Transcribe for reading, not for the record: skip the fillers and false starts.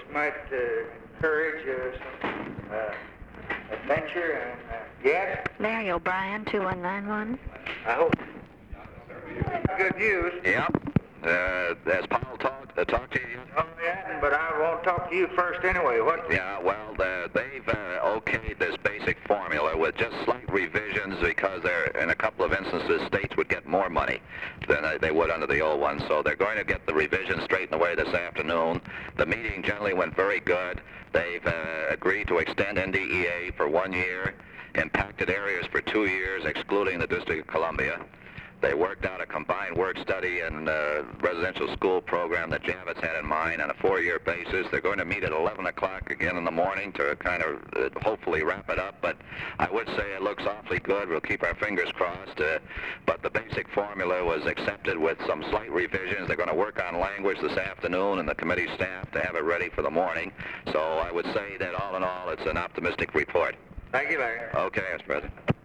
might encourage some adventure and yes. Larry O'Brien, 2191. I hope. Good news. Yeah. Has Paul talked to you yet? Oh, yeah, but I won't talk to you first anyway. What? Yeah, well, they've okayed this basic formula with just slight revisions because in a couple of instances, states would get more money than they would under the old one. So they're going to get the revisions straightened away this afternoon. The meeting generally went very good. They've agreed to extend NDEA for 1 year, impacted areas for 2 years, excluding the District of Columbia. They worked out a combined work study and residential school program that Javits had in mind on a 4-year basis. They're going to meet at 11 o'clock again in the morning to kind of hopefully wrap it up. But I would say it looks awfully good. We'll keep our fingers crossed. But the basic formula was accepted with some slight revisions. They're going to work on language this afternoon and the committee staff to have it ready for the morning. So I would say that all in all, it's an optimistic report. Thank you, Larry. Okay, Mr. President.